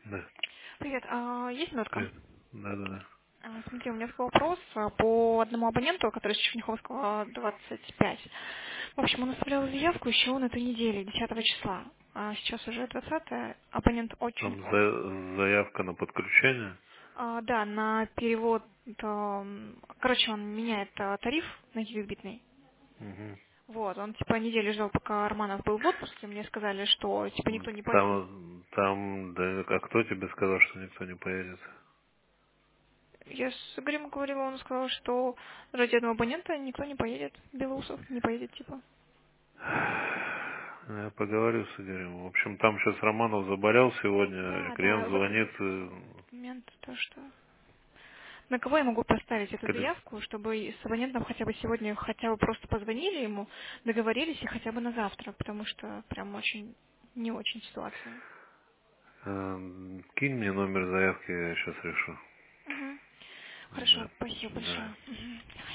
Да, Привет, есть минутка? привет. Да. Смотри, у меня такой вопрос по одному абоненту, который с Черняховского 25. В общем, он оставлял заявку еще на этой неделе, 10 числа. А сейчас уже 20. Абонент очень... Там заявка на подключение. да, на перевод... короче, он меняет тариф на гигабитный. Угу. Вот, он типа неделю ждал, пока Арманов был в отпуске. Мне сказали, что типа никто не поедет. Да, а кто тебе сказал, что никто не поедет? Я с Игорем говорила, он сказал, что ради одного абонента никто не поедет. Белоусов не поедет, типа. Я поговорю с Игорем. В общем, там сейчас Романов заболел сегодня, клиент Да, вот звонит. этот момент, то что... На кого я могу поставить эту Кли- заявку, чтобы с абонентом хотя бы сегодня хотя бы просто позвонили ему, договорились и хотя бы на завтра, потому что прям очень не очень ситуация. Кинь мне номер заявки, я сейчас решу. Мгм. Хорошо, Да, спасибо да. большое. Мгм.